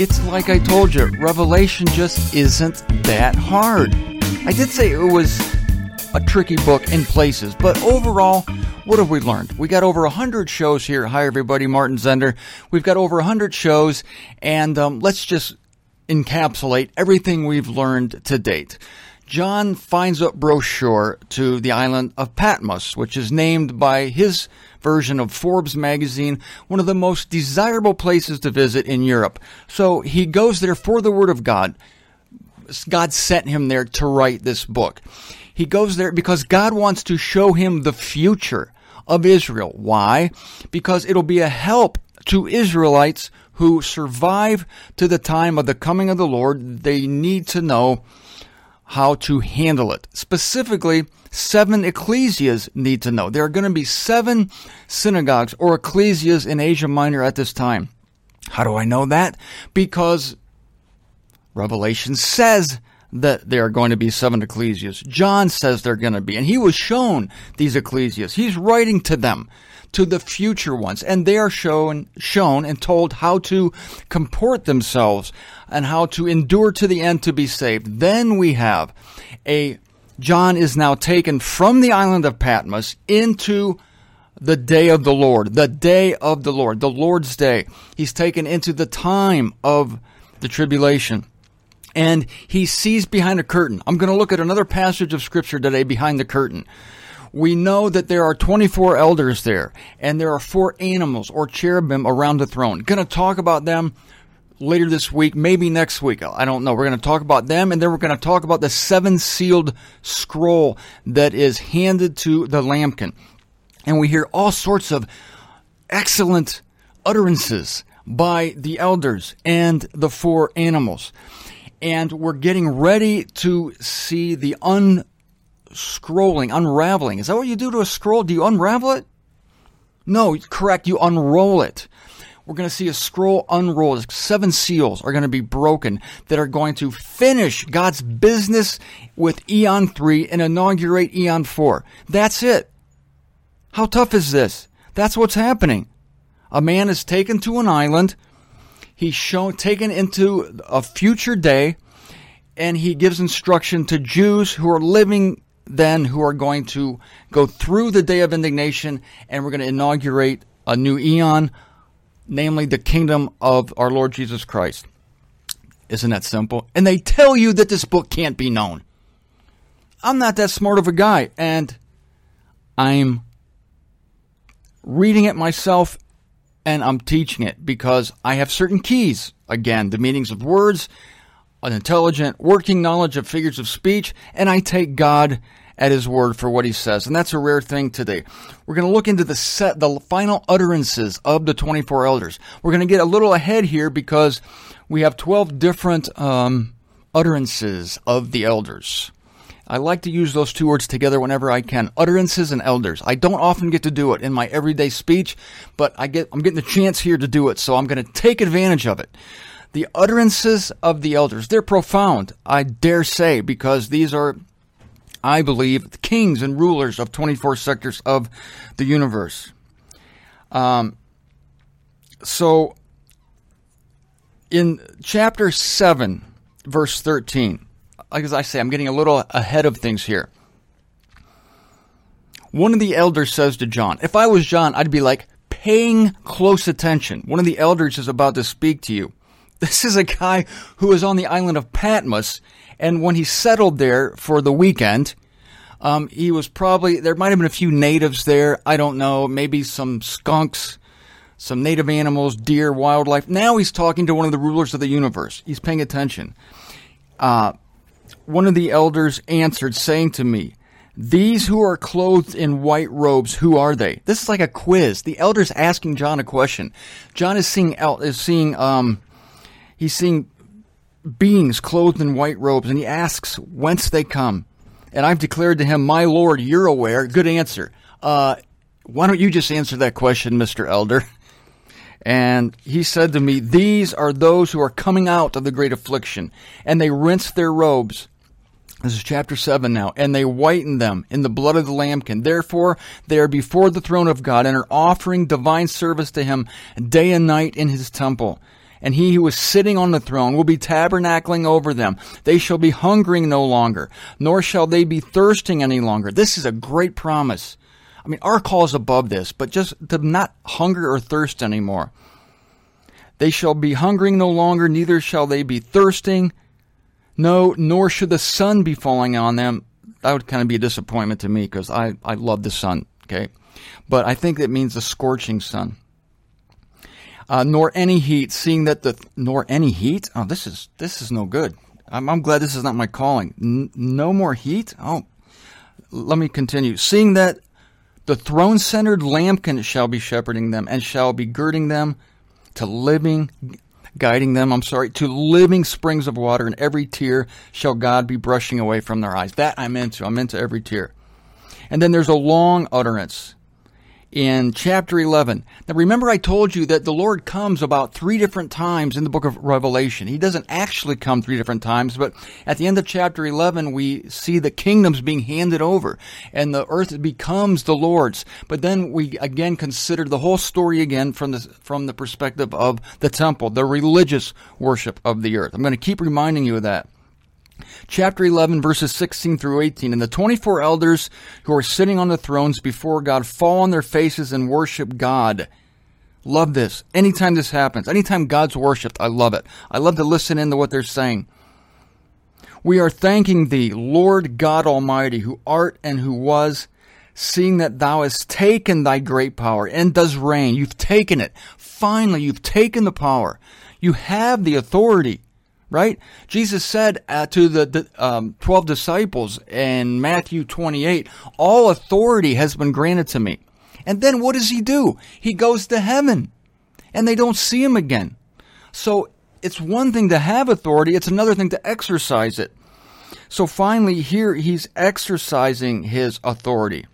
It's like I told you, Revelation just isn't that hard. I did say it was a tricky book in places, but overall, what have we learned? We got over 100 shows here. Hi, everybody. Martin Zender. We've got over 100 shows, and let's just encapsulate everything we've learned to date. John finds a brochure to the island of Patmos, which is named by his version of Forbes magazine one of the most desirable places to visit in Europe. So he goes there for the Word of God. God sent him there to write this book. He goes there because God wants to show him the future of Israel. Why? Because it'll be a help to Israelites who survive to the time of the coming of the Lord. They need to know how to handle it. Specifically, 7 ecclesias need to know. There are going to be 7 synagogues or ecclesias in Asia Minor at this time. How do I know that? Because Revelation says that there are going to be 7 ecclesias. John says they're going to be. And he was shown these ecclesias. He's writing to them, to the future ones. And they are shown and told how to comport themselves and how to endure to the end to be saved. Then we have John is now taken from the island of Patmos into the day of the Lord, the day of the Lord, the Lord's day. He's taken into the time of the tribulation. And he sees behind a curtain. I'm going to look at another passage of Scripture today behind the curtain. We know that there are 24 elders there, and there are 4 animals or cherubim around the throne. Going to talk about them later this week, maybe next week. I don't know. We're going to talk about them, and then we're going to talk about the 7-sealed scroll that is handed to the lambkin. And we hear all sorts of excellent utterances by the elders and the 4 animals. And we're getting ready to see the unraveling. Is that what you do to a scroll? Do you unravel it? No, correct. You unroll it. We're going to see a scroll unrolled. 7 seals are going to be broken that are going to finish God's business with Eon 3 and inaugurate Eon 4. That's it. How tough is this? That's what's happening. A man is taken to an island. He's taken into a future day, and he gives instruction to Jews who are living then, who are going to go through the day of indignation, and we're going to inaugurate a new eon, namely the kingdom of our Lord Jesus Christ. Isn't that simple? And they tell you that this book can't be known. I'm not that smart of a guy, and I'm reading it myself, and I'm teaching it because I have certain keys. Again, the meanings of words, an intelligent working knowledge of figures of speech, and I take God at His word for what He says. And that's a rare thing today. We're going to look into the final utterances of the 24 elders. We're going to get a little ahead here because we have 12 different utterances of the elders. I like to use those 2 words together whenever I can. Utterances and elders. I don't often get to do it in my everyday speech, but I'm getting the chance here to do it, so I'm going to take advantage of it. The utterances of the elders, they're profound, I dare say, because these are, I believe, the kings and rulers of 24 sectors of the universe. So, in chapter 7, verse 13, like as I say, I'm getting a little ahead of things here. One of the elders says to John, if I was John, I'd be like, paying close attention. One of the elders is about to speak to you. This is a guy who was on the island of Patmos, and when he settled there for the weekend, he was there might have been a few natives there, I don't know, maybe some skunks, some native animals, deer, wildlife. Now he's talking to one of the rulers of the universe. He's paying attention. One of the elders answered, saying to me, these who are clothed in white robes, who are they? This is like a quiz. The elder's asking John a question. John is seeing beings clothed in white robes, and he asks whence they come. And I've declared to him, my Lord, you're aware. Good answer. Why don't you just answer that question, Mr. Elder? And he said to me, these are those who are coming out of the great affliction, and they rinsed their robes. This is chapter 7 now. And they whiten them in the blood of the lambkin. Therefore, they are before the throne of God and are offering divine service to Him day and night in His temple. and he who is sitting on the throne will be tabernacling over them. They shall be hungering no longer, nor shall they be thirsting any longer. This is a great promise. I mean, our call is above this, but just to not hunger or thirst anymore. They shall be hungering no longer, neither shall they be thirsting. No, nor should the sun be falling on them. That would kind of be a disappointment to me because I love the sun, okay? But I think it means the scorching sun. Nor any heat, seeing that nor any heat? Oh, this is no good. I'm glad this is not my calling. No more heat? Oh, let me continue. Seeing that the throne-centered lambkin shall be shepherding them and shall be girding them to guiding them, to living springs of water, and every tear shall God be brushing away from their eyes. That I'm into. I'm into every tear. And then there's a long utterance in chapter 11. Now remember I told you that the Lord comes about 3 different times in the book of Revelation. He doesn't actually come 3 different times, but at the end of chapter 11 we see the kingdoms being handed over and the earth becomes the Lord's. But then we again consider the whole story again from the perspective of the temple, the religious worship of the earth. I'm going to keep reminding you of that. Chapter 11, verses 16 through 18. And the 24 elders who are sitting on the thrones before God fall on their faces and worship God. Love this. Anytime this happens, anytime God's worshipped, I love it. I love to listen into what they're saying. We are thanking thee, Lord God Almighty, who art and who was, seeing that thou hast taken thy great power and does reign. You've taken it. Finally, you've taken the power. You have the authority. Right? Jesus said to the 12 disciples in Matthew 28, all authority has been granted to me. And then what does he do? He goes to heaven and they don't see him again. So it's one thing to have authority. It's another thing to exercise it. So finally here he's exercising his authority.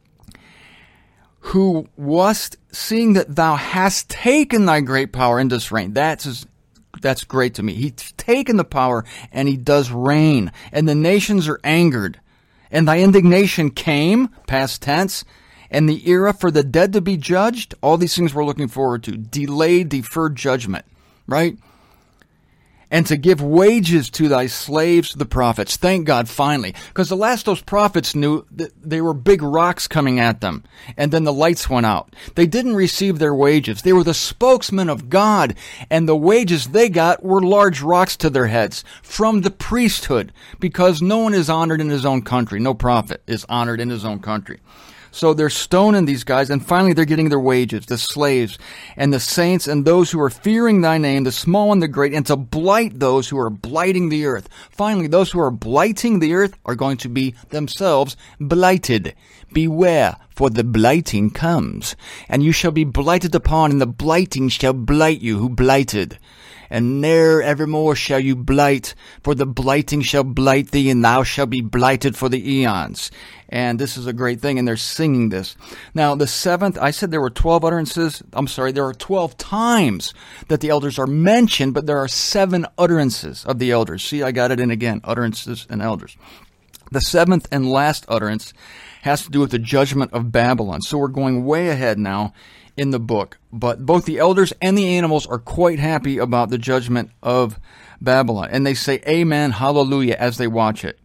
Who wast, seeing that thou hast taken thy great power and dost reign. That's great to me. He's taken the power and he does reign. And the nations are angered. And thy indignation came, past tense, and the era for the dead to be judged. All these things we're looking forward to. Delayed, deferred judgment. Right? And to give wages to thy slaves, the prophets. Thank God, finally. Because the last those prophets knew that there were big rocks coming at them. And then the lights went out. They didn't receive their wages. They were the spokesmen of God. And the wages they got were large rocks to their heads from the priesthood. Because no one is honored in his own country. No prophet is honored in his own country. So they're stoning these guys, and finally they're getting their wages, the slaves, and the saints, and those who are fearing thy name, the small and the great, and to blight those who are blighting the earth. Finally, those who are blighting the earth are going to be themselves blighted. Beware, for the blighting comes, and you shall be blighted upon, and the blighting shall blight you who blighted. And ne'er evermore shall you blight, for the blighting shall blight thee, and thou shalt be blighted for the eons. And this is a great thing, and they're singing this. Now, the 7th, I said there were 12 utterances. There are 12 times that the elders are mentioned, but there are 7 utterances of the elders. See, I got it in again, utterances and elders. The 7th and last utterance has to do with the judgment of Babylon. So we're going way ahead now in the book. But both the elders and the animals are quite happy about the judgment of Babylon. And they say, Amen, hallelujah, as they watch it.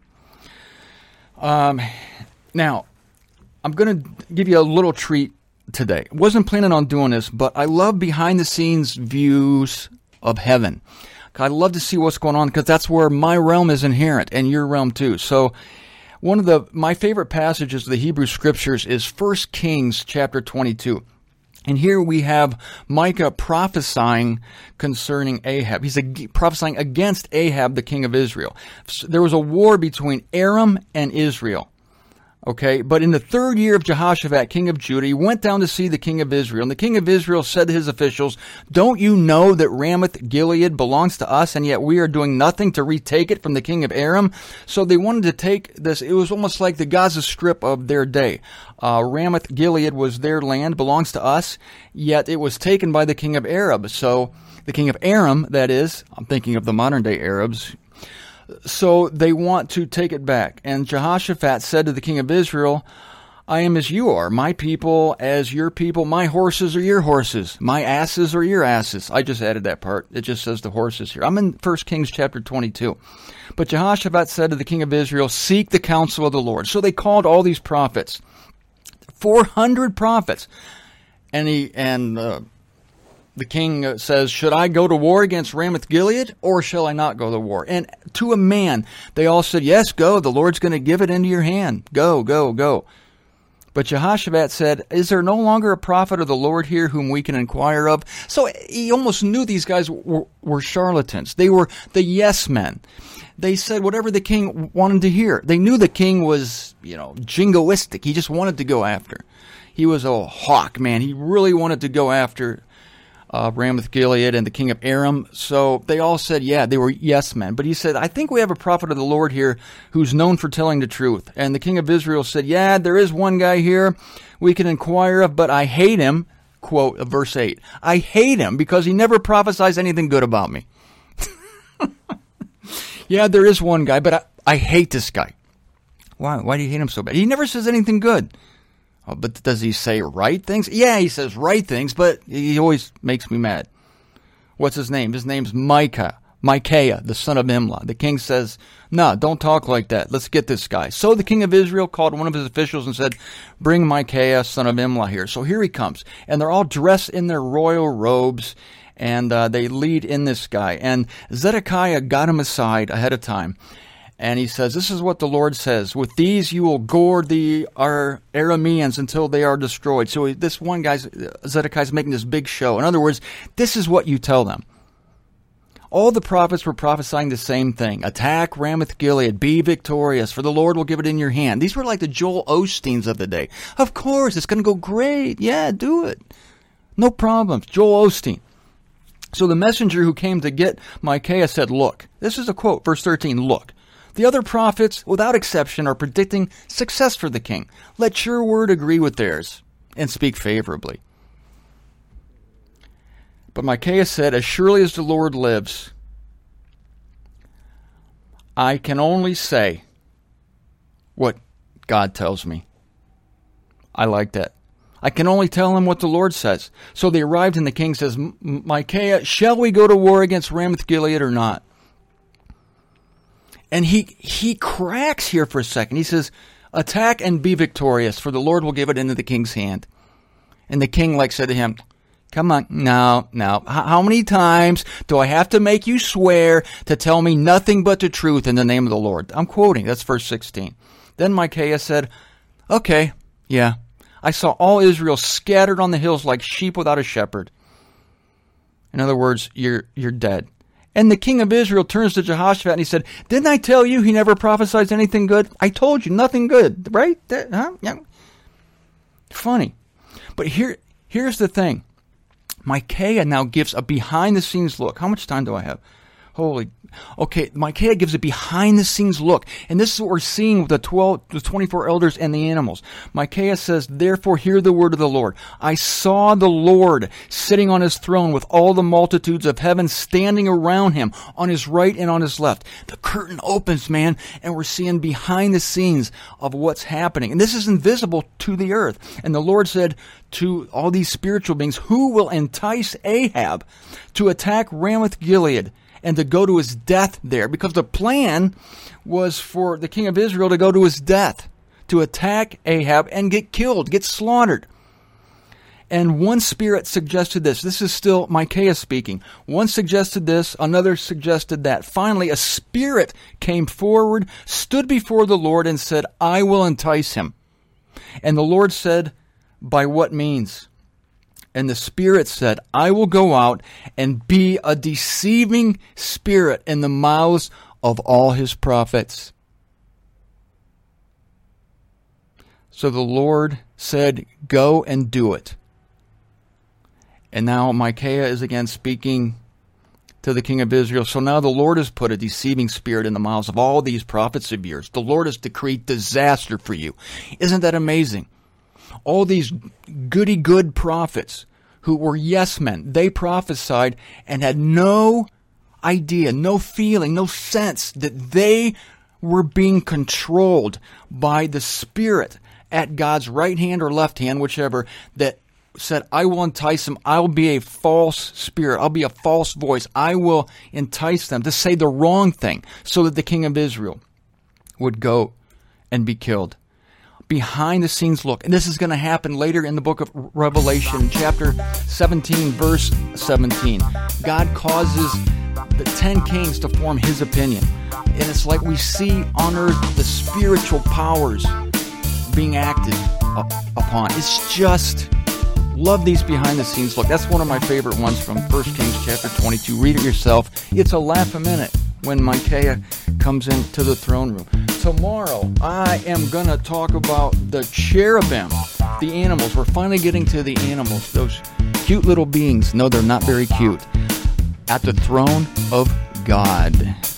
Now, I'm going to give you a little treat today. Wasn't planning on doing this, but I love behind-the-scenes views of heaven. I love to see what's going on because that's where my realm is inherent and your realm too. So one of my favorite passages of the Hebrew Scriptures is 1 Kings chapter 22. And here we have Micah prophesying concerning Ahab. He's prophesying against Ahab, the king of Israel. There was a war between Aram and Israel. Okay, but in the 3rd year of Jehoshaphat, king of Judah, he went down to see the king of Israel. And the king of Israel said to his officials, don't you know that Ramoth-Gilead belongs to us, and yet we are doing nothing to retake it from the king of Aram? So they wanted to take this. It was almost like the Gaza Strip of their day. Ramoth-Gilead was their land, belongs to us, yet it was taken by the king of Aram. So the king of Aram, that is, I'm thinking of the modern-day Arabs. So they want to take it back. And Jehoshaphat said to the king of Israel, I am as you are, my people as your people, my horses are your horses, my asses are your asses. I just added that part. It just says the horses here. I'm in 1 Kings chapter 22. But Jehoshaphat said to the king of Israel, seek the counsel of the Lord. So they called all these prophets, 400 prophets. And the king says, should I go to war against Ramoth-Gilead, or shall I not go to war? And to a man, they all said, yes, go. The Lord's going to give it into your hand. Go, go, go. But Jehoshaphat said, is there no longer a prophet of the Lord here whom we can inquire of? So he almost knew these guys were charlatans. They were the yes men. They said whatever the king wanted to hear. They knew the king was, jingoistic. He just wanted to go after. He was a hawk, man. He really wanted to go after Ramoth-Gilead and the king of Aram. So they all said, yeah, they were yes men. But he said, I think we have a prophet of the Lord here who's known for telling the truth. And the king of Israel said, yeah, there is one guy here we can inquire of, but I hate him. Quote, verse 8. I hate him because he never prophesies anything good about me. Yeah, there is one guy, but I hate this guy. Why? Why do you hate him so bad? He never says anything good. Oh, but does he say right things? Yeah, he says right things, but he always makes me mad. What's his name? His name's Micaiah, the son of Imlah. The king says, no, don't talk like that. Let's get this guy. So the king of Israel called one of his officials and said, bring Micaiah, son of Imlah here. So here he comes. And they're all dressed in their royal robes, and they lead in this guy. And Zedekiah got him aside ahead of time. And he says, this is what the Lord says. With these you will gore our Arameans until they are destroyed. So this one guy, Zedekiah's making this big show. In other words, this is what you tell them. All the prophets were prophesying the same thing. Attack Ramoth-Gilead. Be victorious, for the Lord will give it in your hand. These were like the Joel Osteens of the day. Of course, it's going to go great. Yeah, do it. No problems. Joel Osteen. So the messenger who came to get Micaiah said, look, this is a quote, verse 13, look. The other prophets, without exception, are predicting success for the king. Let your word agree with theirs and speak favorably. But Micaiah said, as surely as the Lord lives, I can only say what God tells me. I like that. I can only tell him what the Lord says. So they arrived and the king says, Micaiah, shall we go to war against Ramoth-Gilead or not? And he cracks here for a second. He says, attack and be victorious, for the Lord will give it into the king's hand. And the king said to him, come on, no. How many times do I have to make you swear to tell me nothing but the truth in the name of the Lord? I'm quoting, that's verse 16. Then Micaiah said, okay, yeah, I saw all Israel scattered on the hills like sheep without a shepherd. In other words, you're dead. And the king of Israel turns to Jehoshaphat and he said, didn't I tell you he never prophesies anything good? I told you, nothing good, right? Yeah. Funny. But here's the thing. Micaiah now gives a behind-the-scenes look. How much time do I have? Okay, Micaiah gives a behind-the-scenes look. And this is what we're seeing with the 24 elders and the animals. Micaiah says, therefore hear the word of the Lord. I saw the Lord sitting on his throne with all the multitudes of heaven standing around him on his right and on his left. The curtain opens, man, and we're seeing behind the scenes of what's happening. And this is invisible to the earth. And the Lord said to all these spiritual beings, who will entice Ahab to attack Ramoth-Gilead and to go to his death there? Because the plan was for the king of Israel to go to his death, to attack Ahab and get killed, get slaughtered. And one spirit suggested this. This is still Micaiah speaking. One suggested this, another suggested that. Finally, a spirit came forward, stood before the Lord and said, I will entice him. And the Lord said, by what means? And the Spirit said, I will go out and be a deceiving spirit in the mouths of all his prophets. So the Lord said, go and do it. And now Micaiah is again speaking to the king of Israel. So now the Lord has put a deceiving spirit in the mouths of all these prophets of yours. The Lord has decreed disaster for you. Isn't that amazing? All these goody-good prophets who were yes men, they prophesied and had no idea, no feeling, no sense that they We're being controlled by the spirit at God's right hand or left hand, whichever, that said, I will entice them. I'll be a false spirit. I'll be a false voice. I will entice them to say the wrong thing so that the king of Israel would go and be killed. Behind the scenes look, and this is going to happen later in the book of Revelation, chapter 17, verse 17. God causes the 10 kings to form his opinion. And it's like we see on earth the spiritual powers being acted upon. It's just, love these behind the scenes look. That's one of my favorite ones from 1 Kings chapter 22. Read it yourself. It's a laugh a minute when Micaiah comes into the throne room. Tomorrow, I am going to talk about the cherubim, the animals. We're finally getting to the animals, those cute little beings. No, they're not very cute. At the throne of God.